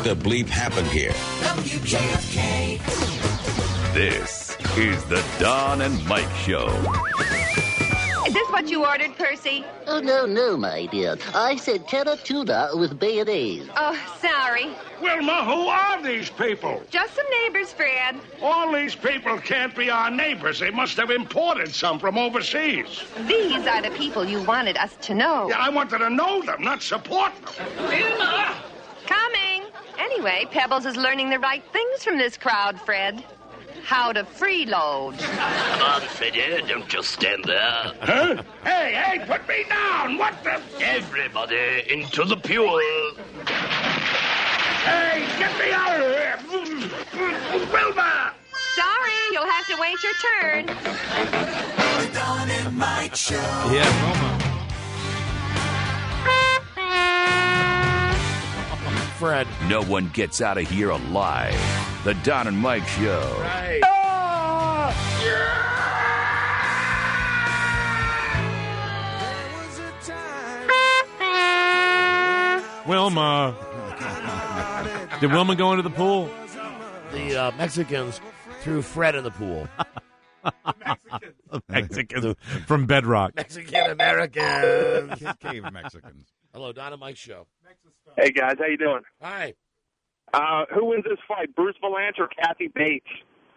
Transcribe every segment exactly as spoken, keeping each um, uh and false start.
the bleep happened here? W J F K. This is the Don and Mike Show. Is this what you ordered, Percy? Oh, no, no, my dear. I said terra tuna with mayonnaise. Oh, sorry. Wilma, who are these people? Just some neighbors, Fred. All these people can't be our neighbors. They must have imported some from overseas. These are the people you wanted us to know. Yeah, I wanted to know them, not support them. Wilma! Coming. Anyway, Pebbles is learning the right things from this crowd, Fred. How to freeload. Come on, Freddy, don't just stand there. Huh? Hey, hey, put me down! What the... Everybody into the pool. Hey, get me out of here! Wilma! Sorry, you'll have to wait your turn. The Don and Mike Show. Yeah, Wilma. Fred. No one gets out of here alive. The Don and Mike Show. Right. Wilma. Did Wilma go into the pool? The uh, Mexicans threw Fred in the pool. Mexicans from Bedrock. Mexican Americans. Cave Mexicans. Hello, Don and Mike Show. Hey, guys. How you doing? Hi. Uh, who wins this fight, Bruce Valanche or Kathy Bates?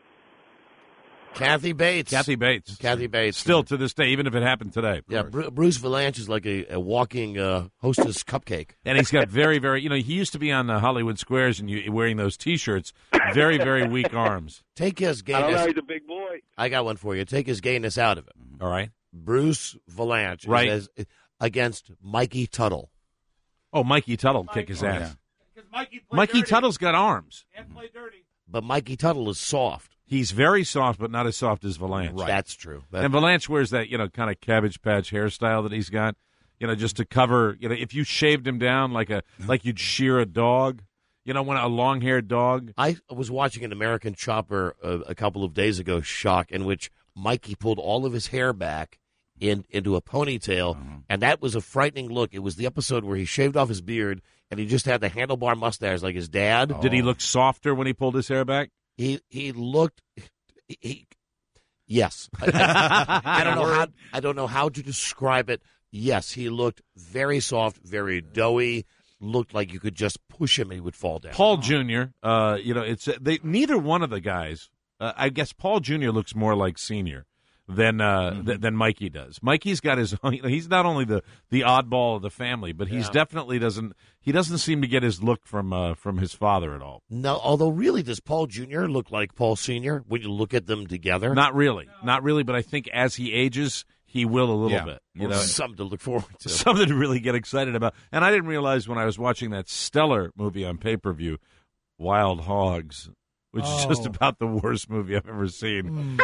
Kathy Bates. Kathy Bates. Kathy Bates. Still to this day, even if it happened today. Yeah, Bru- Bruce Valanche is like a, a walking uh, hostess cupcake. And he's got very, very, you know, he used to be on the Hollywood Squares and you, wearing those T-shirts. Very, very weak arms. Take his gayness. I don't know. He's a big boy. I got one for you. Take his gayness out of it. All right. Bruce Valanche right. is as, against Mikey Tuttle. Oh, Mikey Tuttle will kick his oh, ass. Yeah. Mikey, Mikey Tuttle's got arms. And play dirty. But Mikey Tuttle is soft. He's very soft, but not as soft as Valanche. Right. That's true. That's and Valanche wears that, you know, kind of Cabbage Patch hairstyle that he's got, you know, just to cover, you know, if you shaved him down like a like you'd shear a dog, you know, when a long-haired dog. I was watching an American Chopper uh, a couple of days ago, Shock, in which Mikey pulled all of his hair back in into a ponytail, uh-huh. and that was a frightening look. It was the episode where he shaved off his beard, and he just had the handlebar mustache like his dad. Oh. Did he look softer when he pulled his hair back? He he looked, he, yes. I, I, I don't know how I don't know how to describe it. Yes, he looked very soft, very doughy. Looked like you could just push him and he would fall down. Paul Junior, uh, you know, it's they neither one of the guys. Uh, I guess Paul Junior looks more like Senior than uh, mm-hmm. th- than Mikey does. Mikey's got his own, you know, he's not only the, the oddball of the family, but he's yeah. definitely doesn't he doesn't seem to get his look from uh, from his father at all. No, although really, does Paul Junior look like Paul Senior when you look at them together? Not really, not really. But I think as he ages, he will a little yeah. bit. You well, know, something to look forward to, something to really get excited about. And I didn't realize when I was watching that stellar movie on pay per view, Wild Hogs, which oh. is just about the worst movie I've ever seen. Mm.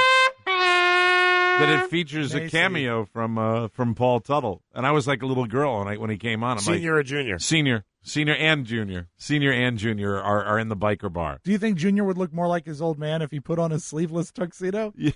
That it features Macy. a cameo from uh, from Paul Tuttle, and I was like a little girl when I, when he came on. I'm senior like, or junior? Senior, senior and junior, senior and junior are, are in the biker bar. Do you think Junior would look more like his old man if he put on his sleeveless tuxedo? Yeah.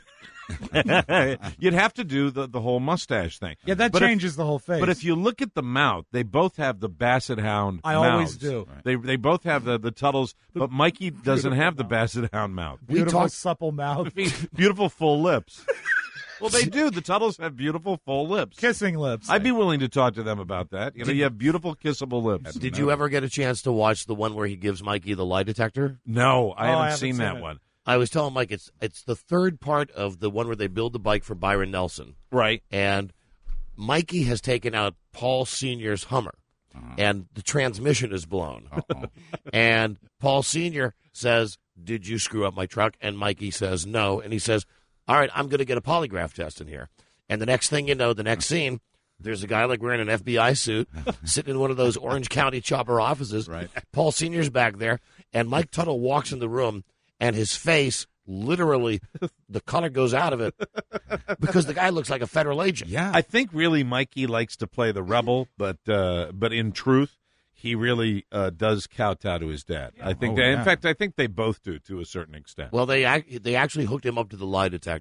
You'd have to do the, the whole mustache thing. Yeah, that but changes if, the whole face. But if you look at the mouth, they both have the Basset Hound. I mouths. always do. They they both have the the Tuttles, but Mikey doesn't have the Basset Hound mouth. Beautiful we talk, supple mouth, beautiful full lips. Well, they do. The Tuttles have beautiful full lips. Kissing lips. I'd be willing to talk to them about that. You know, you have beautiful kissable lips. Did you ever get a chance to watch the one where he gives Mikey the lie detector? No, I, oh, haven't, I haven't seen, seen that it. one. I was telling Mike it's it's the third part of the one where they build the bike for Byron Nelson. Right. And Mikey has taken out Paul Senior's Hummer, uh-huh. and the transmission is blown. And Paul Senior says, "Did you screw up my truck?" And Mikey says, "No." And he says, "All right, I'm going to get a polygraph test in here." And the next thing you know, the next scene, there's a guy like wearing an F B I suit sitting in one of those Orange County chopper offices. Right. Paul Senior's back there, and Mike Tuttle walks in the room, and his face, literally, the color goes out of it because the guy looks like a federal agent. Yeah. I think really Mikey likes to play the rebel, but uh, but in truth, he really uh, does kowtow to his dad. I think. Oh, that, yeah. In fact, I think they both do to a certain extent. Well, they ac- they actually hooked him up to the lie detector,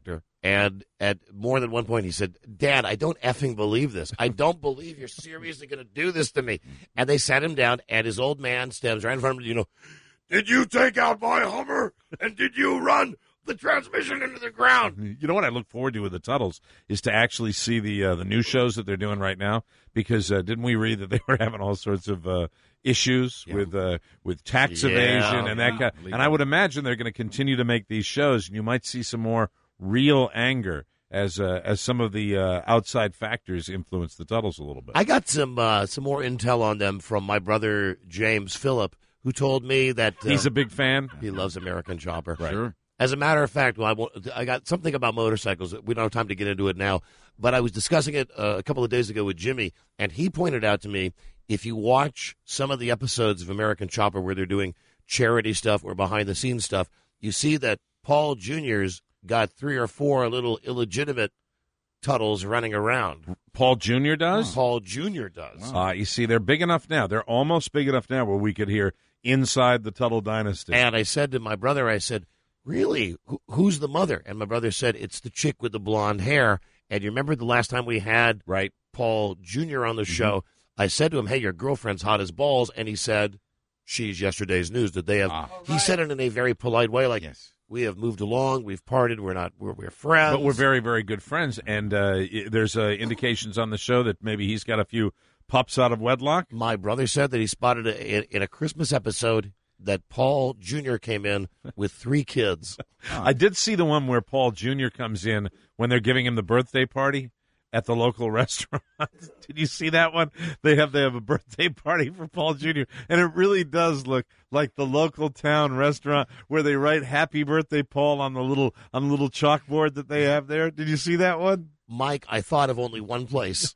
And at more than one point, he said, Dad, I don't effing believe this. I don't believe you're seriously going to do this to me. And they sat him down, and his old man stands right in front of him, you know, did you take out my Hummer? And did you run the transmission into the ground? You know what I look forward to with the Tuttles is to actually see the uh, the new shows that they're doing right now, because uh, didn't we read that they were having all sorts of uh, issues yeah. with uh, with tax Yeah, evasion and yeah. that kind? And I would imagine they're going to continue to make these shows, and you might see some more real anger as uh, as some of the uh, outside factors influence the Tuttles a little bit. I got some uh, some more intel on them from my brother James Phillip, who told me that uh, he's a big fan. He loves American Chopper. Right. Sure. As a matter of fact, well, I, won't- I got something about motorcycles. We don't have time to get into it now, but I was discussing it uh, a couple of days ago with Jimmy, and he pointed out to me, if you watch some of the episodes of American Chopper where they're doing charity stuff or behind-the-scenes stuff, you see that Paul Junior's got three or four little illegitimate Tuttles running around. Paul Junior does? Paul Junior does. Uh, you see, they're big enough now. They're almost big enough now where we could hear inside the Tuttle dynasty. And I said to my brother, I said, really, Who, who's the mother? And my brother said, it's the chick with the blonde hair. And you remember the last time we had right. Paul Junior on the show, mm-hmm. I said to him, hey, your girlfriend's hot as balls. And he said, she's yesterday's news. That they have. Ah. He right. said it in a very polite way, like, yes. we have moved along, we've parted, we're not, we're, we're friends. But we're very, very good friends. And uh, there's uh, indications on the show that maybe he's got a few pups out of wedlock. My brother said that he spotted a, in, in a Christmas episode that Paul Junior came in with three kids. I did see the one where Paul Junior comes in when they're giving him the birthday party at the local restaurant. Did you see that one? They have they have a birthday party for Paul Junior and it really does look like the local town restaurant where they write "Happy Birthday, Paul" on the little on the little chalkboard that they have there. Did you see that one? Mike, I thought of only one place.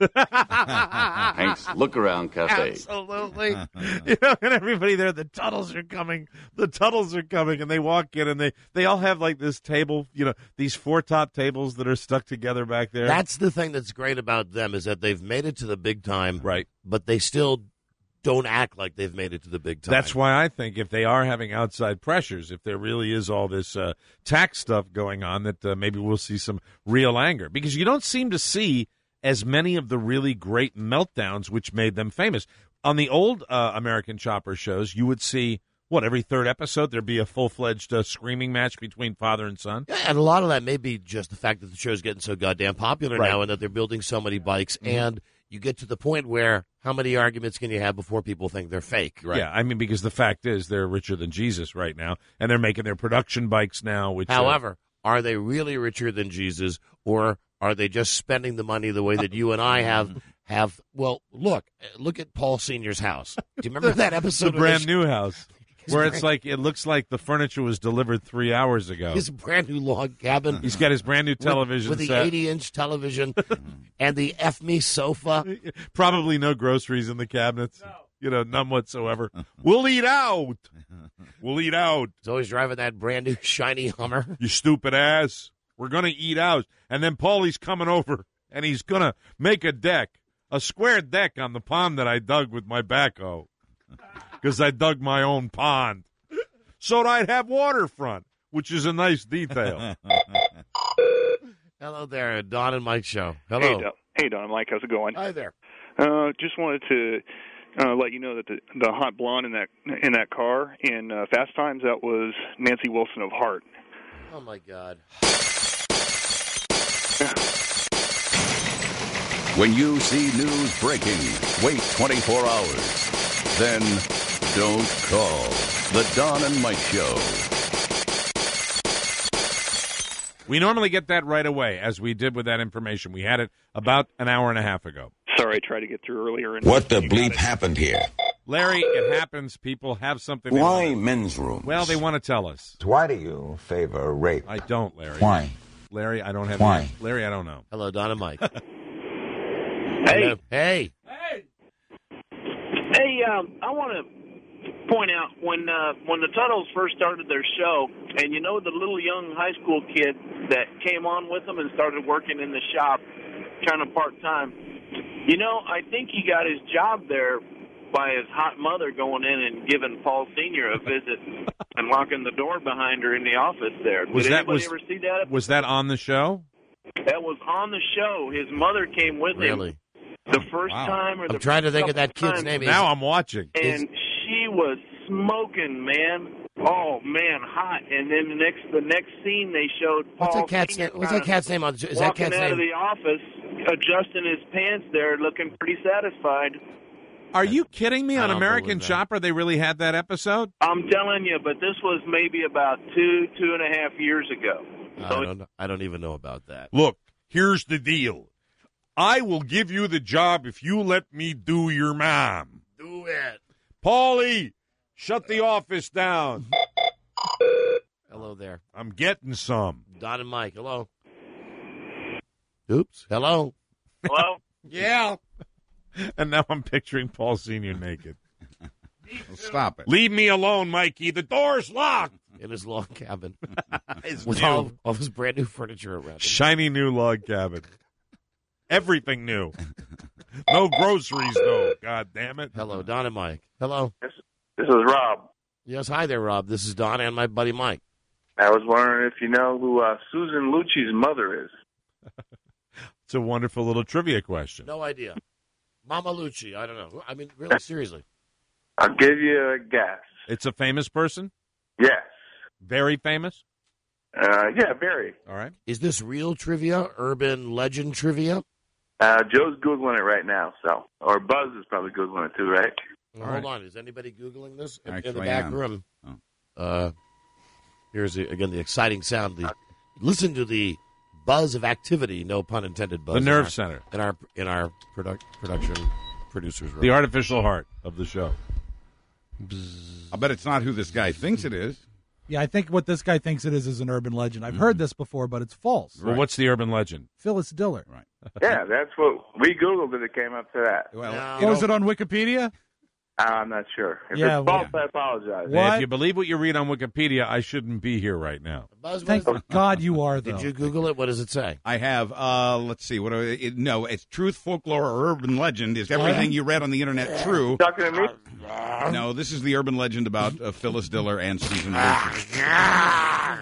Hank's Look Around Cafe. Absolutely. You know, and everybody there, the Tuttles are coming. The Tuttles are coming, and they walk in, and they, they all have like this table, you know, these four top tables that are stuck together back there. That's the thing that's great about them is that they've made it to the big time, right? But they still don't act like they've made it to the big time. That's why I think if they are having outside pressures, if there really is all this uh, tax stuff going on, that uh, maybe we'll see some real anger. Because you don't seem to see as many of the really great meltdowns which made them famous. On the old uh, American Chopper shows, you would see, what, every third episode there'd be a full-fledged uh, screaming match between father and son? Yeah, and a lot of that may be just the fact that the show's getting so goddamn popular Right. now and that they're building so many bikes. Mm-hmm. And you get to the point where how many arguments can you have before people think they're fake? Right? Yeah, I mean, because the fact is they're richer than Jesus right now, and they're making their production bikes now. Which, However, uh, are they really richer than Jesus, or are they just spending the money the way that you and I have? Have well, look, look at Paul Senior's house. Do you remember that episode? The brand of new house. Where it's brand- like, it looks like the furniture was delivered three hours ago. His brand new log cabin. He's got his brand new television with, with the set. eighty-inch television and the F me sofa. Probably no groceries in the cabinets. No. You know, none whatsoever. We'll eat out. We'll eat out. He's always driving that brand new shiny Hummer. You stupid ass. We're going to eat out. And then Paulie's coming over, and he's going to make a deck, a square deck on the pond that I dug with my backhoe. Because I dug my own pond. So that I'd have waterfront, which is a nice detail. Hello there, Don and Mike show. Hello. Hey, Don. Hey, Don and Mike. How's it going? Hi there. Uh, just wanted to uh, let you know that the, the hot blonde in that in that car in uh, Fast Times, that was Nancy Wilson of Heart. Oh, my God. When you see news breaking, wait twenty-four hours. Then don't call. The Don and Mike Show. We normally get that right away, as we did with that information. We had it about an hour and a half ago. Sorry, I tried to get through earlier. And What the you got bleep it. happened here? Larry, it happens. People have something. they Why want- men's rooms? Well, they want to tell us. Why do you favor rape? I don't, Larry. Why? Larry, I don't have. Why? any- Larry, I don't know. Hello, Don and Mike. Hey. Hey. Hey, um, I want to point out when uh, when the Tuttles first started their show, and you know the little young high school kid that came on with them and started working in the shop, kind of part time. You know, I think he got his job there by his hot mother going in and giving Paul Senior a visit and locking the door behind her in the office there. Did Was that- anybody was- ever see that? Was that on the show? that was on the show. His mother came with Really? him the first Wow. time. Or the I'm trying to think of couple that kid's times, name. Now I'm watching. and she was smoking, man. Oh man, hot. And then the next the next scene they showed Paul. What's that cat's Senior name? What's that kinda cat's name? On, is that walking cat's out name? of the office, adjusting his pants there, looking pretty satisfied. Are you kidding me? I On don't American believe that. Chopper, they really had that episode? I'm telling you, but this was maybe about two, two and a half years ago. I So don't. know. I don't even know about that. Look, here's the deal. I will give you the job if you let me do your mom. Do it. Paulie, shut the office down. Hello there, I'm getting some. Don and Mike. Hello. Oops. Hello. hello? Yeah. And now I'm picturing Paul Senior naked. Well, stop it. Leave me alone, Mikey. The door's locked. In his log cabin It's with new. all, all his brand new furniture around him. Shiny new log cabin. Everything new. No groceries, though. God damn it. Hello, Don and Mike. Hello. This, this is Rob. Yes, hi there, Rob. This is Don and my buddy Mike. I was wondering if you know who uh, Susan Lucci's mother is. It's a wonderful little trivia question. No idea. Mama Lucci. I don't know. I mean, really, seriously. I'll give you a guess. It's a famous person? Yes. Very famous? Uh, yeah, very. All right. Is this real trivia? Urban legend trivia? Uh, Joe's Googling it right now, so. Or Buzz is probably Googling it too, right? Well, All hold right. on. Is anybody Googling this in, in Actually, the back I am. room? Oh. Uh, here's, the, again, the exciting sound. The, listen to the buzz of activity, no pun intended, buzz. The in Nerve our- Center. In our, in our product, production producer's room. The artificial heart of the show. I bet it's not who this guy thinks it is. Yeah, I think what this guy thinks it is is an urban legend. I've heard this before, but it's false. Well, what's the urban legend? Phyllis Diller. Right. Yeah, that's what we Googled and it came up to that. Well, No. you Oh, is know, it on Wikipedia? I'm not sure. If Yeah, it's well- false, I apologize. What? If you believe what you read on Wikipedia, I shouldn't be here right now. Buzz, what Thank is it? God you are, though. Did you Google it? What does it say? I have, uh, let's see, what do I, it, no, it's truth, folklore, or urban legend. Is everything you read on the internet true? Talking to me? No, this is the urban legend about uh, Phyllis Diller and Susan Lucci.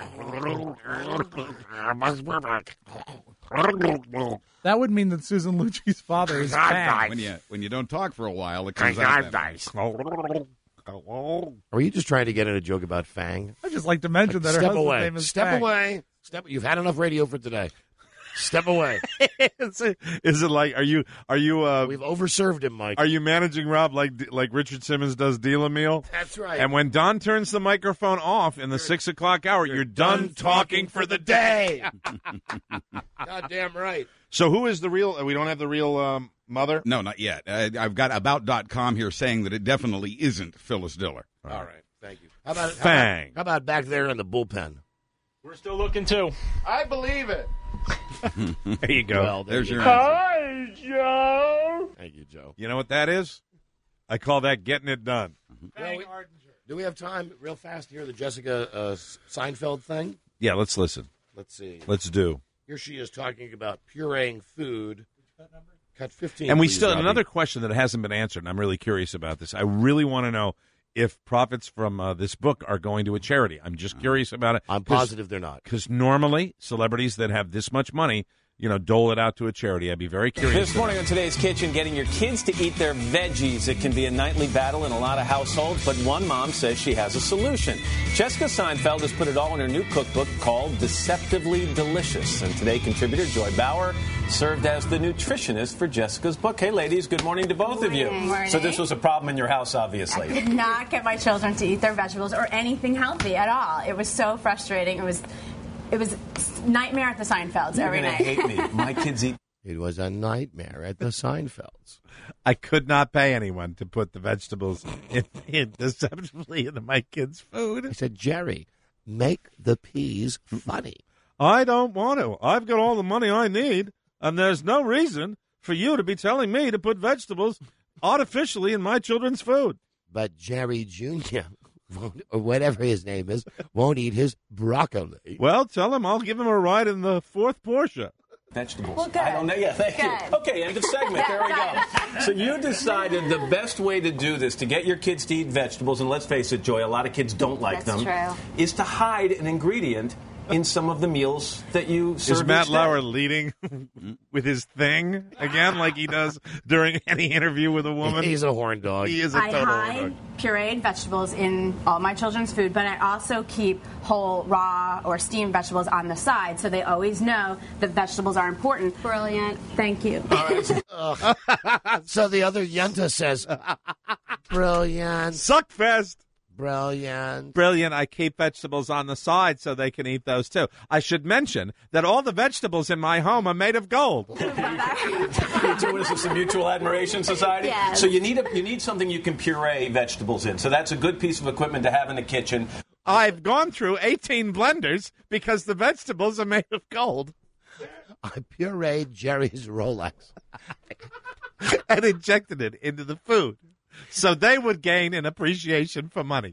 That would mean that Susan Lucci's father is fat. When you, when you don't talk for a while, it comes out that way. Are you just trying to get in a joke about Fang? I just like to mention that her Step husband's away. name is Step Fang. away. Step. You've had enough radio for today. Step away. is, it, is it like, are you, are you, uh, We've overserved him, Mike. are you managing Rob like, like Richard Simmons does Deal a Meal? That's right. And when Don turns the microphone off in the six o'clock hour, you're, done talking for the day. Goddamn right. So who is the real, we don't have the real um, mother? No, not yet. Uh, I've got about dot com here saying that it definitely isn't Phyllis Diller. All right. Thank you. How about, how Fang. about, how about back there in the bullpen? We're still looking, too. I believe it. There you go. Well, there There's you your go. answer. Hi, Joe. Thank you, Joe. You know what that is? I call that getting it done. Well, we- do we have time, real fast, to hear the Jessica uh, Seinfeld thing? Yeah, let's listen. Let's see. Let's do. Here she is talking about pureeing food. Cut fifteen. And we please, still, Robbie. another question that hasn't been answered, and I'm really curious about this. I really want to know if profits from uh, this book are going to a charity. I'm just curious about it. I'm positive they're not. Because normally, celebrities that have this much money, you know, dole it out to a charity. I'd be very curious. This morning on Today's Kitchen, getting your kids to eat their veggies. It can be a nightly battle in a lot of households, but one mom says she has a solution. Jessica Seinfeld has put it all in her new cookbook called Deceptively Delicious. And today, contributor Joy Bauer served as the nutritionist for Jessica's book. Hey, ladies, good morning to both of you. Morning. So this was a problem in your house, obviously. I could not get my children to eat their vegetables or anything healthy at all. It was so frustrating. It was, it was nightmare at the Seinfelds You're every gonna night. hate me. My kids eat. It was a nightmare at the Seinfelds. I could not pay anyone to put the vegetables in, in deceptively into my kids' food. I said, Jerry, make the peas funny. I don't want to. I've got all the money I need, and there's no reason for you to be telling me to put vegetables artificially in my children's food. But Jerry Junior, won't, or whatever his name is, won't eat his broccoli. Well, tell him I'll give him a ride in the fourth Porsche. Vegetables. Well, good. I don't know. Yeah, thank Good. you. Okay, end of segment. There we go. So you decided the best way to do this, to get your kids to eat vegetables, and let's face it, Joy, a lot of kids don't like That's them, true. is to hide an ingredient in some of the meals that you serve. Is Matt each day. Lauer leading with his thing again, like he does during any interview with a woman? He's a horn dog. He is a I total hide horn dog. pureed vegetables in all my children's food, but I also keep whole, raw, or steamed vegetables on the side, so they always know that vegetables are important. Brilliant. Thank you. Ugh. So the other Yenta says, brilliant. Suckfest. Brilliant. Brilliant. I keep vegetables on the side so they can eat those too. I should mention that all the vegetables in my home are made of gold. You're doing this as a mutual admiration society. Yes. So you need a, you need something you can puree vegetables in. So that's a good piece of equipment to have in the kitchen. I've gone through eighteen blenders because the vegetables are made of gold. I pureed Jerry's Rolex and injected it into the food so they would gain an appreciation for money.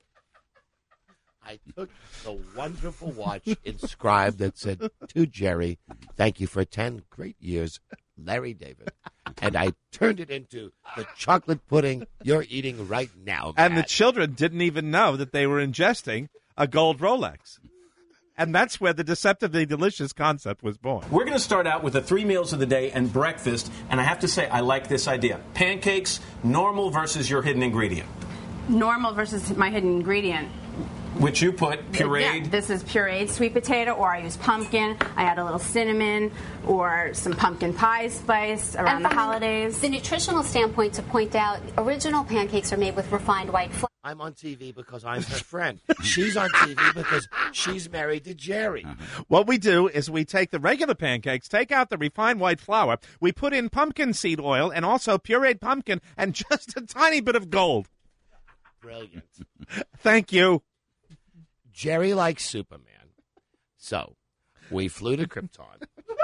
I took the wonderful watch inscribed that said, to Jerry, thank you for ten great years, Larry David. And I turned it into the chocolate pudding you're eating right now, Matt. And the children didn't even know that they were ingesting a gold Rolex. And that's where the deceptively delicious concept was born. We're going to start out with the three meals of the day and breakfast. And I have to say, I like this idea. Pancakes, normal versus your hidden ingredient. Normal versus my hidden ingredient. Which you put pureed. Yeah, this is pureed sweet potato, or I use pumpkin. I add a little cinnamon or some pumpkin pie spice around And the from holidays. The nutritional standpoint, to point out, original pancakes are made with refined white flour. I'm on T V because I'm her friend. She's on T V because she's married to Jerry. What we do is we take the regular pancakes, take out the refined white flour, we put in pumpkin seed oil and also pureed pumpkin and just a tiny bit of gold. Brilliant. Thank you. Jerry likes Superman. So, we flew to Krypton.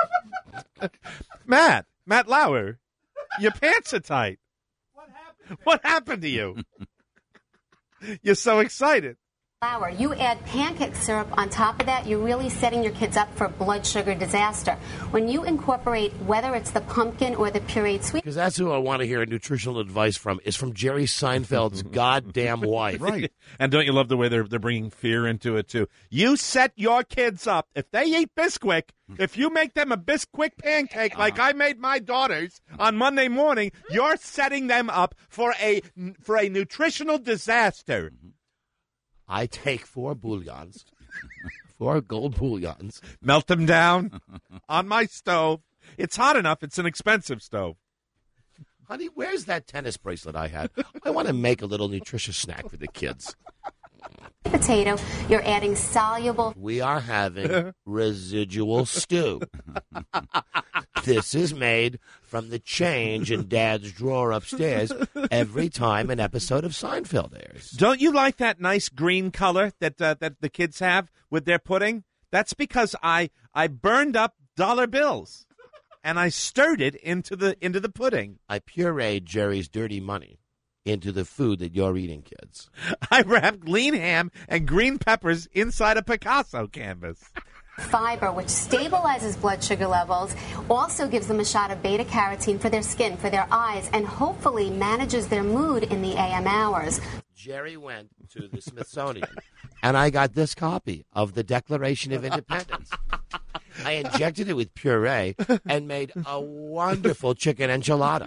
Matt, Matt Lauer, your pants are tight. What happened? What happened to you? You're so excited. Flour. You add pancake syrup on top of that, you're really setting your kids up for blood sugar disaster. When you incorporate, whether it's the pumpkin or the pureed sweet... Because that's who I want to hear nutritional advice from, is from Jerry Seinfeld's goddamn wife. Right. And don't you love the way they're, they're bringing fear into it, too? You set your kids up. If they eat Bisquick, if you make them a Bisquick pancake like I made my daughters on Monday morning, you're setting them up for a for a nutritional disaster. I take four bouillons, four gold bouillons. Melt them down on my stove. It's hot enough. It's an expensive stove. Honey, where's that tennis bracelet I had? I want to make a little nutritious snack for the kids. Potato, you're adding soluble... We are having residual stew. This is made from the change in Dad's drawer upstairs every time an episode of Seinfeld airs. Don't you like that nice green color that uh, that the kids have with their pudding? That's because I I burned up dollar bills and I stirred it into the into the pudding. I pureed Jerry's dirty money into the food that you're eating, kids. I wrapped lean ham and green peppers inside a Picasso canvas. Fiber, which stabilizes blood sugar levels, also gives them a shot of beta-carotene for their skin, for their eyes, and hopefully manages their mood in the A M hours. Jerry went to the Smithsonian, and I got this copy of the Declaration of Independence. I injected it with puree and made a wonderful chicken enchilada.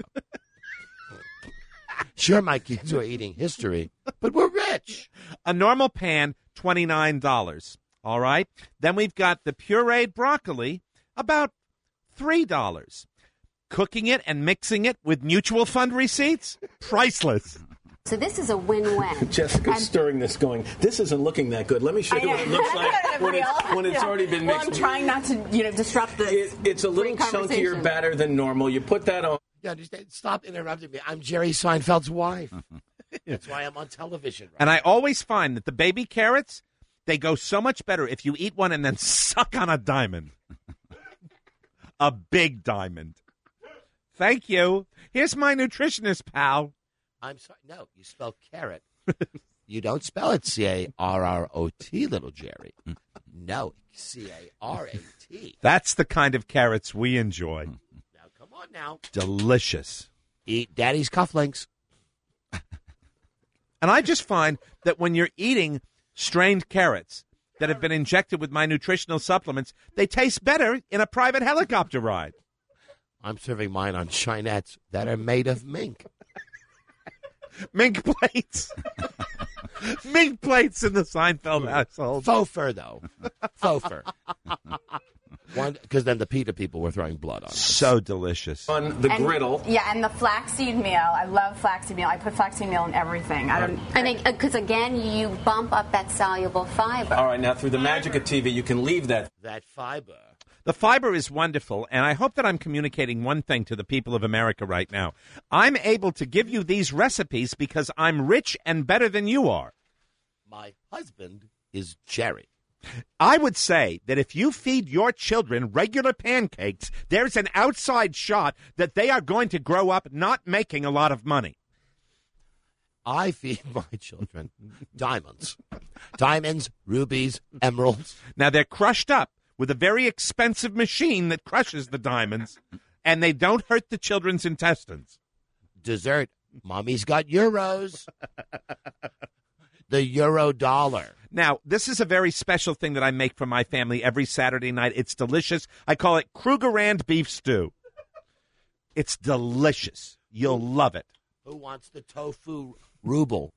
Sure, my kids are eating history, but we're rich. A normal pan, twenty-nine dollars. All right. Then we've got the pureed broccoli, about three dollars. Cooking it and mixing it with mutual fund receipts, priceless. So this is a win-win. Jessica's And- stirring this going, this isn't looking that good. Let me show you what it looks like when it's, when it's Yeah. already been Well, mixed. I'm trying not to, you know, disrupt the It, it's a little great chunkier conversation. batter than normal. You put that on. Yeah, just stop interrupting me. I'm Jerry Seinfeld's wife. That's why I'm on television. Right? And I always find that the baby carrots, they go so much better if you eat one and then suck on a diamond. A big diamond. Thank you. Here's my nutritionist pal. I'm sorry. No, you spell carrot. You don't spell it C A R R O T, little Jerry. No, C A R A T. That's the kind of carrots we enjoy. Now, come on now. Delicious. Eat Daddy's cufflinks. And I just find that when you're eating strained carrots, that have been injected with my nutritional supplements, they taste better in a private helicopter ride. I'm serving mine on chinettes that are made of mink. Mink plates. Mink plates in the Seinfeld household. Faux fur, though. Faux fur. Because then the PETA people were throwing blood on it. So delicious. On the And- griddle. Yeah, and the flaxseed meal. I love flaxseed meal. I put flaxseed meal in everything. I don't. And because again, you bump up that soluble fiber. All right, now through the magic of T V, you can leave that. That fiber. The fiber is wonderful, and I hope that I'm communicating one thing to the people of America right now. I'm able to give you these recipes because I'm rich and better than you are. My husband is Jerry. I would say that if you feed your children regular pancakes, there's an outside shot that they are going to grow up not making a lot of money. I feed my children diamonds. Diamonds, rubies, emeralds. Now, they're crushed up with a very expensive machine that crushes the diamonds, and they don't hurt the children's intestines. Dessert. Mommy's got euros. The euro dollar. Now, this is a very special thing that I make for my family every Saturday night. It's delicious. I call it Krugerrand beef stew. It's delicious. You'll love it. Who wants the tofu ruble?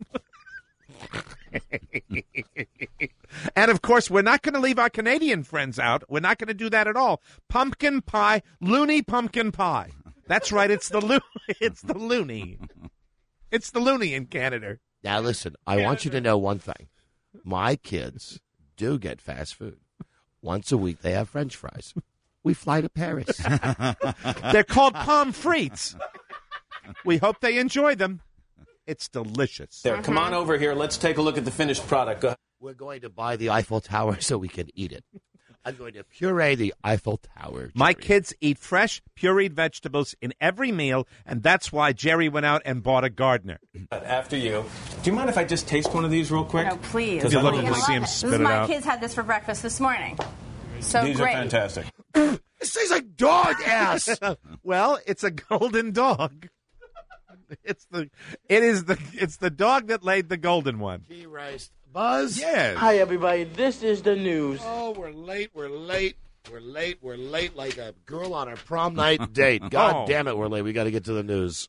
And, of course, we're not going to leave our Canadian friends out. We're not going to do that at all. Pumpkin pie, loony pumpkin pie. That's right. It's the lo- It's the loony. It's the loony in Canada. Now, listen, I want you to know one thing. My kids do get fast food. Once a week, they have French fries. We fly to Paris. They're called pommes frites. We hope they enjoy them. It's delicious. There, come on over here. Let's take a look at the finished product. Go ahead. We're going to buy the Eiffel Tower so we can eat it. I'm going to puree the Eiffel Tower. Jerry. My kids eat fresh, pureed vegetables in every meal, and that's why Jerry went out and bought a gardener. After you. Do you mind if I just taste one of these real quick? No, please. Because You're I looking don't to like- see him This spit is it my out. kids had this for breakfast this morning. So These great. are fantastic. This tastes like dog ass. Well, it's a golden dog. It's the it is the it's the dog that laid the golden one. Gee, Rice. Buzz? Yes. Hi, everybody. This is the news. Oh, we're late. We're late. We're late. We're late like a girl on her prom night date. God Oh. damn it, we're late. We got to get to the news.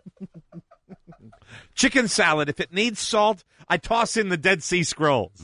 Chicken salad. If it needs salt, I toss in the Dead Sea Scrolls.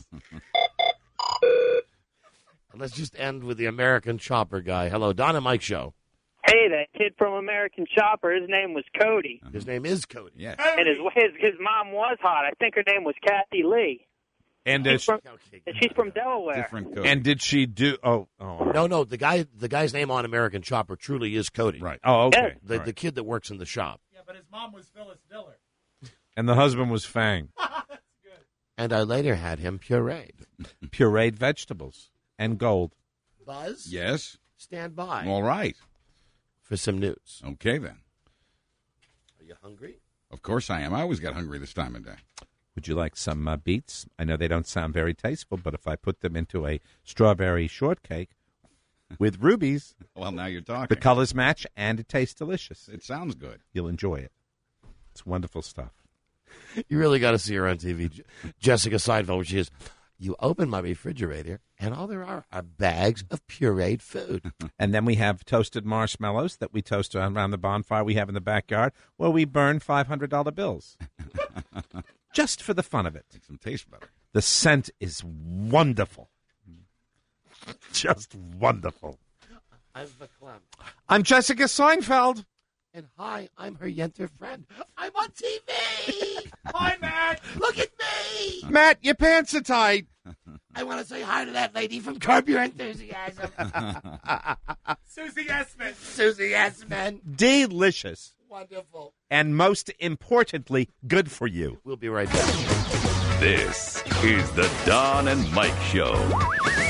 Let's just end with the American Chopper guy. Hello, Don and Mike Show. Hey, that kid from American Chopper, his name was Cody. His name is Cody. Yes. And his, his his mom was hot. I think her name was Kathy Lee. And uh, She's from, and she's from Delaware. Different code. and did she do? Oh, oh, No, no, the guy the guy's name on American Chopper truly is Cody. Right. oh, okay. The, Right. the kid that works in the shop. Yeah, but his mom was Phyllis Diller. And the husband was Fang. And I later had him pureed. Pureed vegetables and gold. Buzz? Yes. Stand by All right. for some news. Okay, then. Are you hungry? Of course I am. I always get hungry this time of day. Would you like some uh, beets? I know they don't sound very tasteful, but if I put them into a strawberry shortcake with rubies, Well, now you're talking. the colors match and it tastes delicious. It sounds good. You'll enjoy it. It's wonderful stuff. You really got to see her on T V. Je- Jessica Seinfeld, where she is, you open my refrigerator, and all there are are bags of pureed food. And then we have toasted marshmallows that we toast around the bonfire we have in the backyard where we burn five hundred dollar bills. Just for the fun of it. Makes them taste better. The scent is wonderful. Just wonderful. I'm McClem. I'm Jessica Seinfeld. And hi, I'm her Yenter friend. I'm on T V. Hi, Matt. Look at me. Matt, your pants are tight. I want to say hi to that lady from Curb Your Enthusiasm. Susie Essman. Susie Essman. Delicious. Wonderful. And most importantly, good for you. We'll be right back. This is the Don and Mike Show.